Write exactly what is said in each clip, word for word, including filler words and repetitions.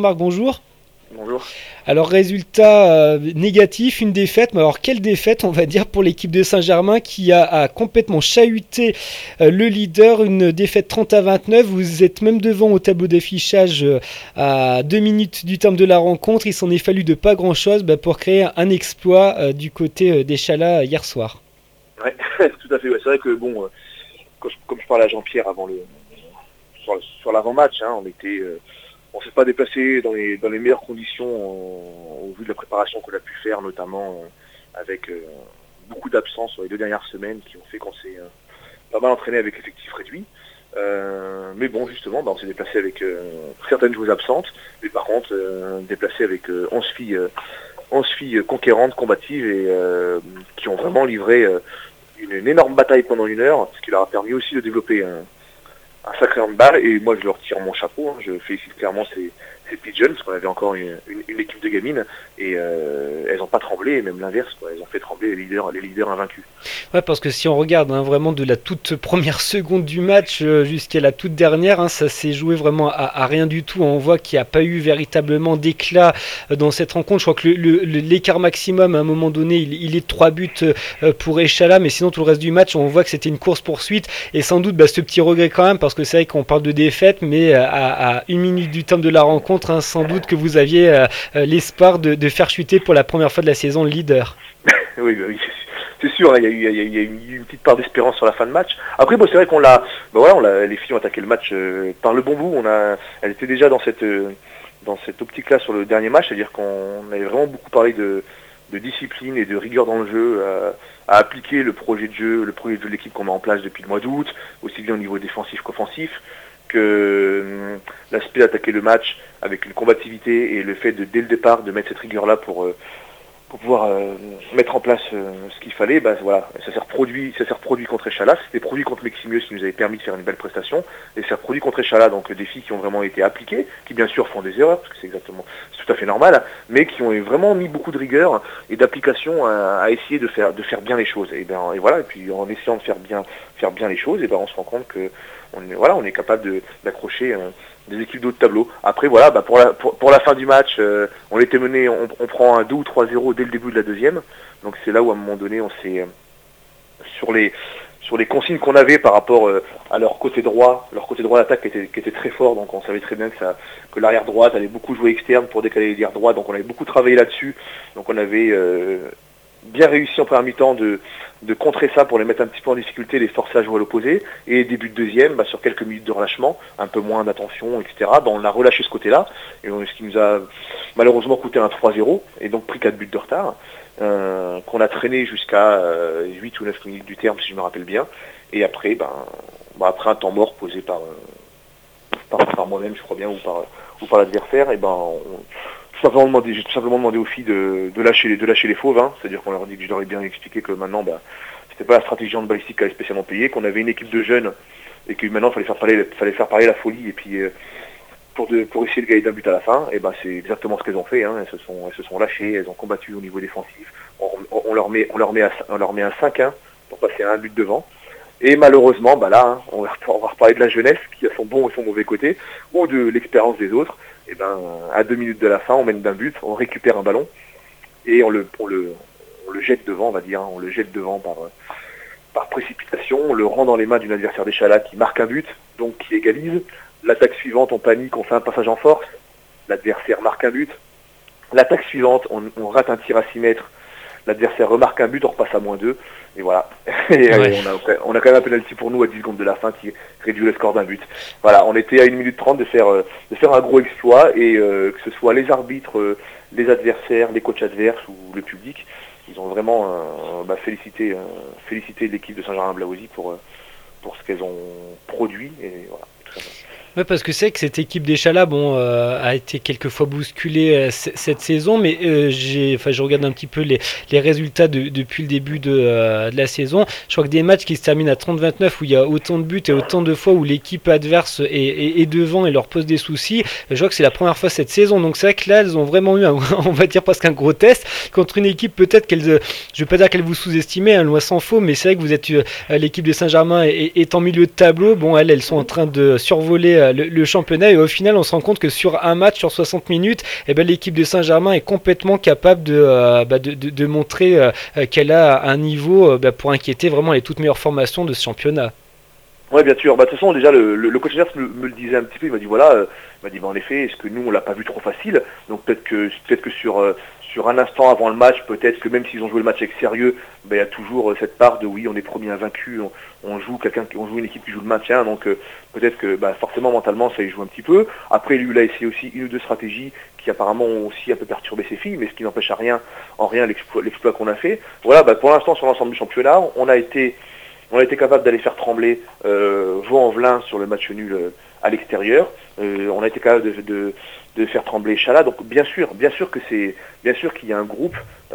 Marc, bonjour. Bonjour. Alors résultat euh, négatif, une défaite, mais alors quelle défaite on va dire pour l'équipe de Saint-Germain qui a, a complètement chahuté euh, le leader, une défaite trente à vingt-neuf, vous êtes même devant au tableau d'affichage euh, à deux minutes du terme de la rencontre, il s'en est fallu de pas grand chose bah, pour créer un exploit euh, du côté euh, des Chalas hier soir. Ouais, tout à fait, ouais. C'est vrai que bon, euh, comme, je, comme je parlais à Jean-Pierre avant le sur, sur l'avant-match, hein, on était euh, on s'est pas déplacé dans les dans les meilleures conditions euh, au vu de la préparation qu'on a pu faire, notamment euh, avec euh, beaucoup d'absences sur les deux dernières semaines qui ont fait qu'on s'est euh, pas mal entraîné avec l'effectif réduit. Euh, mais bon, justement, bah, on s'est déplacé avec euh, certaines joueuses absentes, mais par contre euh, déplacé avec euh, onze filles, euh, onze filles conquérantes, combatives et euh, qui ont vraiment livré euh, une, une énorme bataille pendant une heure, ce qui leur a permis aussi de développer un, un sacré handball. Et moi, je leur tire mon chapeau, hein. Je félicite clairement ces, ces Pigeons, parce qu'on avait encore une, une, une équipe de gamines, et euh, elles n'ont pas tremblé, et même l'inverse, quoi. Elles ont fait trembler les leaders, les leaders invaincus. Ouais, parce que si on regarde hein, vraiment de la toute première seconde du match euh, jusqu'à la toute dernière, hein, ça s'est joué vraiment à, à rien du tout. On voit qu'il n'y a pas eu véritablement d'éclat euh, dans cette rencontre. Je crois que le, le, l'écart maximum à un moment donné, il, il est de trois buts euh, pour Échala, mais sinon tout le reste du match, on voit que c'était une course-poursuite. Et sans doute bah, ce petit regret quand même, parce que c'est vrai qu'on parle de défaite, mais à, à une minute du terme de la rencontre, hein, sans doute que vous aviez euh, l'espoir de, de faire chuter pour la première fois de la saison le leader. Oui, bah oui, c'est sûr, hein, il y a eu, il y a eu, il y a eu une petite part d'espérance sur la fin de match. Après, bon, c'est vrai qu'on l'a, bah voilà, on l'a, les filles ont attaqué le match euh, par le bon bout. On a, elles étaient déjà dans cette, euh, dans cette optique-là sur le dernier match, c'est-à-dire qu'on avait vraiment beaucoup parlé de, de discipline et de rigueur dans le jeu, euh, à appliquer le projet de jeu, le projet de jeu de l'équipe qu'on met en place depuis le mois d'août, aussi bien au niveau défensif qu'offensif, que euh, l'aspect d'attaquer le match avec une combativité et le fait de dès le départ de mettre cette rigueur-là pour euh, pour pouvoir euh, mettre en place euh, ce qu'il fallait, bah, voilà, ça s'est reproduit, ça s'est reproduit contre Échala, c'était produit contre Meximieux, ce qui nous avait permis de faire une belle prestation, et c'est reproduit contre Échala, donc des filles qui ont vraiment été appliquées, qui bien sûr font des erreurs, parce que c'est exactement, c'est tout à fait normal, mais qui ont vraiment mis beaucoup de rigueur et d'application à, à essayer de faire, de faire bien les choses, et ben, et voilà, et puis en essayant de faire bien, faire bien les choses, et ben, on se rend compte que, on est, voilà, on est capable de, d'accrocher euh, des équipes d'autres tableaux. Après voilà, bah pour, la, pour, pour la fin du match, euh, on était mené, on, on prend un deux ou trois zéro dès le début de la deuxième. Donc c'est là où à un moment donné, on s'est euh, sur les sur les consignes qu'on avait par rapport euh, à leur côté droit, leur côté droit d'attaque qui était, qui était très fort. Donc on savait très bien que ça que l'arrière droite allait beaucoup jouer externe pour décaler l'arrière droit. Donc on avait beaucoup travaillé là-dessus. Donc on avait euh, bien réussi en première mi-temps de, de contrer ça pour les mettre un petit peu en difficulté, les forcer à jouer à l'opposé. Et début de deuxième, bah, sur quelques minutes de relâchement, un peu moins d'attention, et cetera, bah, on a relâché ce côté-là, et on, ce qui nous a malheureusement coûté un trois zéro, et donc pris quatre buts de retard, euh, qu'on a traîné jusqu'à euh, huit ou neuf minutes du terme, si je me rappelle bien. Et après, bah, bah, après un temps mort posé par, euh, par, par moi-même, je crois bien, ou par, ou par l'adversaire, et ben on, Tout simplement demandé, j'ai tout simplement demandé aux filles de, de, lâcher, les, de lâcher les fauves, hein. C'est-à-dire qu'on leur dit que je leur ai bien expliqué que maintenant, bah, c'était pas la stratégie handballistique qui allait spécialement payer, qu'on avait une équipe de jeunes et que maintenant il fallait faire parler, fallait faire parler la folie et puis euh, pour, de, pour essayer de gagner d'un but à la fin, et ben c'est exactement ce qu'elles ont fait, hein. Elles se sont, elles se sont lâchées, elles ont combattu au niveau défensif. On, on, on leur met, on leur met, à, on leur met un cinq un pour passer à un but devant. Et malheureusement, bah là, hein, on, va, on va reparler de la jeunesse qui a son bon et son mauvais côté, ou de l'expérience des autres. Et ben, à deux minutes de la fin, on mène d'un but, on récupère un ballon et on le, on le, on le jette devant, on va dire, hein, on le jette devant par, par précipitation, on le rend dans les mains d'une adversaire d'Échala qui marque un but, donc qui égalise. L'attaque suivante, on panique, on fait un passage en force, l'adversaire marque un but. L'attaque suivante, on, on rate un tir à six mètres, l'adversaire remarque un but, on repasse à moins deux, et voilà. Et ouais. on, a, on a quand même un penalty pour nous à dix secondes de la fin qui réduit le score d'un but. Voilà, on était à une minute trente de faire, de faire un gros exploit, et euh, que ce soit les arbitres, euh, les adversaires, les coachs adverses ou le public, ils ont vraiment euh, bah, félicité, euh, félicité l'équipe de Saint-Germain-Blavozy pour, euh, pour ce qu'elles ont produit, et voilà, tout simplement. Ouais, parce que c'est vrai que cette équipe d'Échala bon, euh, a été quelquefois bousculée euh, c- cette saison, mais euh, j'ai, enfin, je regarde un petit peu les, les résultats de, depuis le début de, euh, de la saison. Je crois que des matchs qui se terminent à trente à vingt-neuf où il y a autant de buts et autant de fois où l'équipe adverse est, est, est devant et leur pose des soucis, je vois que c'est la première fois cette saison. Donc c'est vrai que là, elles ont vraiment eu, un, on va dire presque un gros test contre une équipe peut-être qu'elles, je ne vais pas dire qu'elles vous sous-estimez, hein, loin s'en faut, mais c'est vrai que vous êtes euh, l'équipe de Saint-Germain est, est en milieu de tableau. Bon, elles, elles sont en train de survoler euh, le, le championnat, et au final on se rend compte que sur un match, sur soixante minutes, eh ben, l'équipe de Saint-Germain est complètement capable de, euh, bah, de, de, de montrer euh, qu'elle a un niveau euh, bah, pour inquiéter vraiment les toutes meilleures formations de ce championnat. Oui, bien sûr. Bah, de toute façon, déjà, le, le, le coach adverse me, me le disait un petit peu. Il m'a dit, voilà, euh, il m'a dit, bah, en effet, est-ce que nous, on l'a pas vu trop facile? Donc peut-être que peut-être que sur, euh, sur un instant avant le match, peut-être que même s'ils ont joué le match avec sérieux, bah, il y a toujours euh, cette part de, oui, on est premier invaincu, on, on joue quelqu'un, on joue une équipe qui joue le maintien. Donc euh, peut-être que bah, forcément, mentalement, ça y joue un petit peu. Après, lui, il a essayé aussi une ou deux stratégies qui apparemment ont aussi un peu perturbé ses filles, mais ce qui n'empêche à rien, en rien l'exploit, l'exploit qu'on a fait. Voilà, bah, pour l'instant, sur l'ensemble du championnat, on a été... On a été capable d'aller faire trembler euh, Vaux-en-Velin sur le match nul euh, à l'extérieur. Euh, on a été capable de, de, de faire trembler Chala. Donc bien sûr, bien sûr que c'est, bien sûr qu'il y a un groupe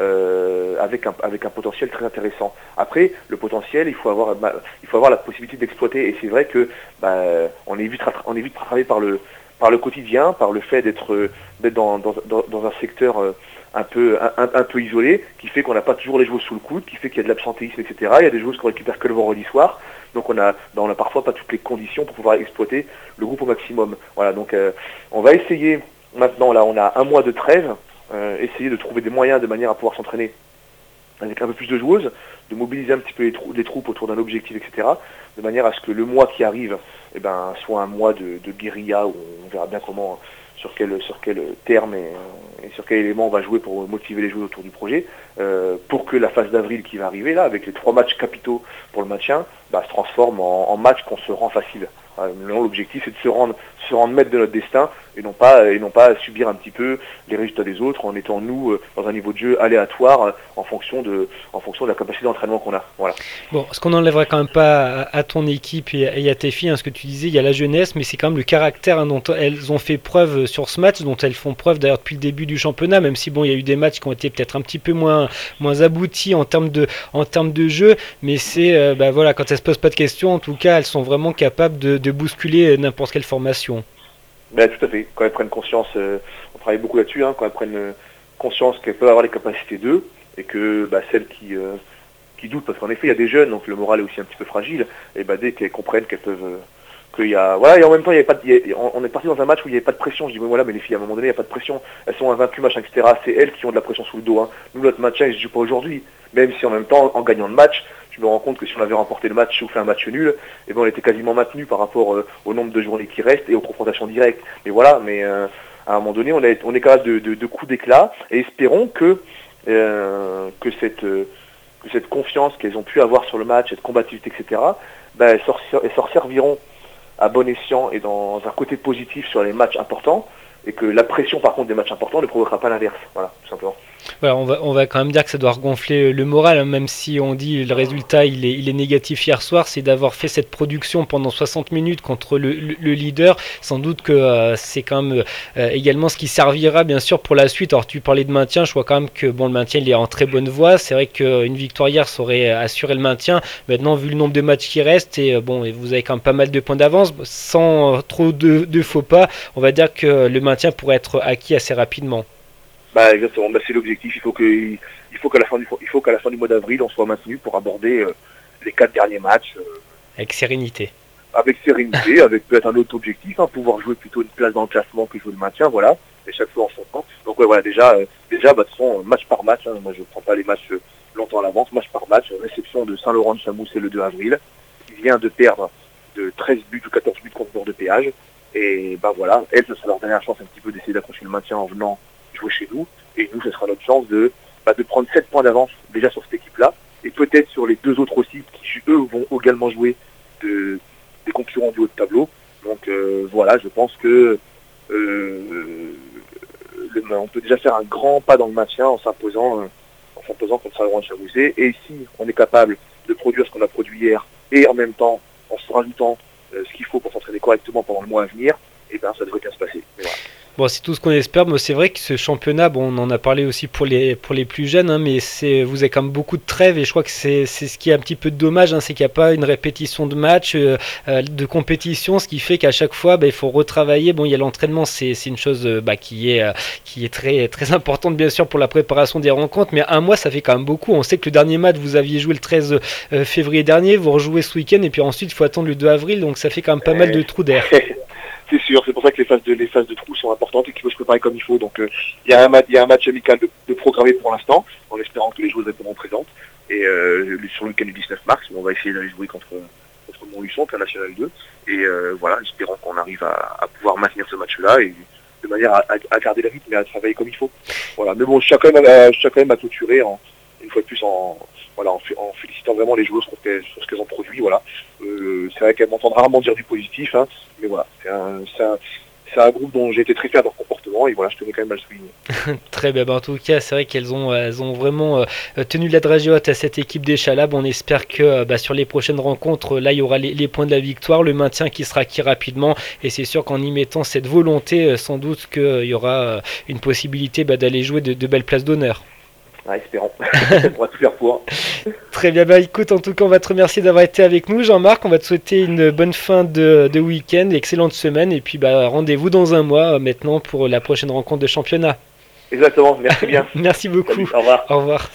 euh, avec un avec un potentiel très intéressant. Après, le potentiel, il faut avoir bah, il faut avoir la possibilité d'exploiter. Et c'est vrai que bah, on est vite on est vite rattrapé par le par le quotidien, par le fait d'être d'être dans dans, dans, dans un secteur euh, un peu un, un peu isolé, qui fait qu'on n'a pas toujours les joueurs sous le coude, qui fait qu'il y a de l'absentéisme, et cetera. Il y a des joueurs qu'on récupère que le vendredi soir, donc on a, ben on a parfois pas toutes les conditions pour pouvoir exploiter le groupe au maximum. Voilà, donc euh, on va essayer maintenant, là on a un mois de trêve, euh, essayer de trouver des moyens de manière à pouvoir s'entraîner avec un peu plus de joueuses, de mobiliser un petit peu les, trou- les troupes autour d'un objectif, et cetera, de manière à ce que le mois qui arrive eh ben, soit un mois de, de guérilla, où on verra bien comment, sur quel, sur quel terme et, et sur quel élément on va jouer pour motiver les joueurs autour du projet, euh, pour que la phase d'avril qui va arriver, là, avec les trois matchs capitaux pour le maintien, bah, se transforme en, en match qu'on se rend facile. Euh, l'objectif, c'est de se rendre, se rendre maître de notre destin, et non pas, et non pas subir un petit peu les résultats des autres en étant nous euh, dans un niveau de jeu aléatoire euh, en fonction de, en fonction de la capacité d'entraînement qu'on a. Voilà. Bon, ce qu'on n'enlèvera quand même pas à, à ton équipe et à, et à tes filles, hein, ce que tu disais, il y a la jeunesse, mais c'est quand même le caractère hein, dont elles ont fait preuve sur ce match, dont elles font preuve d'ailleurs depuis le début du championnat, même si bon, il y a eu des matchs qui ont été peut-être un petit peu moins, moins aboutis en termes de, en termes de jeu, mais c'est, euh, bah, voilà, quand elles se posent pas de questions, en tout cas, elles sont vraiment capables de, de bousculer n'importe quelle formation. Ben, tout à fait. Quand elles prennent conscience, euh, on travaille beaucoup là-dessus, hein, quand elles prennent euh, conscience qu'elles peuvent avoir les capacités d'eux, et que bah, celles qui, euh, qui doutent, parce qu'en effet il y a des jeunes, donc le moral est aussi un petit peu fragile, et bah, dès qu'elles comprennent qu'elles peuvent... Euh, qu'il y a, voilà, et en même temps, il y avait pas de, il y a, on est parti dans un match où il n'y avait pas de pression. Je dis, mais voilà, mais les filles, à un moment donné, il n'y a pas de pression. Elles sont invaincues, machin, et cetera. C'est elles qui ont de la pression sous le dos. Hein. Nous, notre match, il ne se joue pas aujourd'hui. Même si en même temps, en gagnant le match, je me rends compte que si on avait remporté le match ou fait un match nul, eh ben, on était quasiment maintenu par rapport euh, au nombre de journées qui restent et aux confrontations directes. Mais voilà, mais euh, à un moment donné, on est, on est capable de, de, de coups d'éclat, et espérons que, euh, que cette, euh, que cette confiance qu'elles ont pu avoir sur le match, cette combativité, et cetera, ben, elles s'en serviront à bon escient et dans un côté positif sur les matchs importants, et que la pression par contre des matchs importants ne provoquera pas l'inverse. Voilà, tout simplement. Voilà, on va, on va quand même dire que ça doit regonfler le moral, hein, même si on dit le résultat il est, il est négatif hier soir, c'est d'avoir fait cette production pendant soixante minutes contre le, le, le leader. Sans doute que euh, c'est quand même euh, également ce qui servira bien sûr pour la suite. Alors tu parlais de maintien, je vois quand même que bon, le maintien il est en très bonne voie. C'est vrai qu'une victoire hier saurait assurer le maintien. Maintenant, vu le nombre de matchs qui restent, et bon, et vous avez quand même pas mal de points d'avance, sans trop de, de faux pas, on va dire que le maintien pourrait être acquis assez rapidement. Bah exactement, bah, c'est l'objectif. Il faut que, il faut qu'à la fin du, il faut qu'à la fin du mois d'avril, on soit maintenu pour aborder euh, les quatre derniers matchs euh, avec sérénité. Avec sérénité, avec peut-être un autre objectif, hein, pouvoir jouer plutôt une place dans le classement que jouer le maintien, voilà. Et chaque fois en son temps. Donc ouais, voilà, déjà, euh, déjà, bah, de toute façon, match par match. Hein, moi, je prends pas les matchs euh, longtemps à l'avance, match par match. Réception de Saint-Laurent de Chamoux, c'est le deux avril. Qui vient de perdre de treize buts ou quatorze buts contre Bord de Péage. Et bah voilà, elles, ça sera leur dernière chance un petit peu d'essayer d'accrocher le maintien en venant jouer chez nous, et nous ce sera notre chance de, bah, de prendre sept points d'avance déjà sur cette équipe-là, et peut-être sur les deux autres aussi qui eux vont également jouer de, des concurrents du haut de tableau. Donc euh, voilà, je pense que euh, le, on peut déjà faire un grand pas dans le maintien en s'imposant euh, en s'imposant contre Saint-Laurent de Chamousset, et si on est capable de produire ce qu'on a produit hier, et en même temps en se rajoutant euh, ce qu'il faut pour s'entraîner correctement pendant le mois à venir, et ben ça devrait bien se passer. Mais voilà. Bon, c'est tout ce qu'on espère, mais c'est vrai que ce championnat, bon, on en a parlé aussi pour les, pour les plus jeunes, hein, mais c'est, vous avez quand même beaucoup de trêves, et je crois que c'est, c'est ce qui est un petit peu dommage, hein, c'est qu'il n'y a pas une répétition de match, euh, de compétition, ce qui fait qu'à chaque fois, bah, il faut retravailler. Bon, il y a l'entraînement, c'est, c'est une chose bah, qui est, euh, qui est très, très importante, bien sûr, pour la préparation des rencontres, mais un mois, ça fait quand même beaucoup. On sait que le dernier match, vous aviez joué le treize février dernier, vous rejouez ce week-end, et puis ensuite, il faut attendre le deux avril, donc ça fait quand même pas mal de trous d'air. C'est sûr, c'est pour ça que les phases de, les phases de trous sont importantes et qu'il faut se préparer comme il faut. Donc il euh, y, a un, y a un match amical de, de programmé pour l'instant, en espérant que les joueurs répondront présentes. Et euh, sur le week-end du dix-neuf mars, on va essayer d'aller jouer contre, contre Montluçon, Plan National deux. Et euh, voilà, espérons qu'on arrive à, à pouvoir maintenir ce match-là et de manière à, à, à garder le rythme et à travailler comme il faut. Voilà. Mais bon, je tiens quand même à, je tiens quand même à clôturer en, une fois de plus en, voilà, en, en félicitant vraiment les joueurs sur, sur ce qu'elles ont produit. Voilà. Euh, c'est vrai qu'elles m'entendent rarement dire du positif, hein, mais voilà, c'est un, c'est un, c'est un groupe dont j'ai été très fier de leur comportement et voilà, je tenais quand même à le souligner. Très bien, en tout cas, c'est vrai qu'elles ont, elles ont vraiment euh, tenu la dragée haute à cette équipe des Chalab. On espère que bah, sur les prochaines rencontres, là, il y aura les, les points de la victoire, le maintien qui sera acquis rapidement. Et c'est sûr qu'en y mettant cette volonté, euh, sans doute qu'il y aura euh, une possibilité bah, d'aller jouer de, de belles places d'honneur. Ah, espérons. On va tout faire pour. Très bien, bah écoute, en tout cas, on va te remercier d'avoir été avec nous, Jean-Marc. On va te souhaiter une bonne fin de, de week-end, excellente semaine. Et puis, bah, rendez-vous dans un mois euh, maintenant pour la prochaine rencontre de championnat. Exactement, merci bien. Merci beaucoup. Salut, au revoir. Au revoir.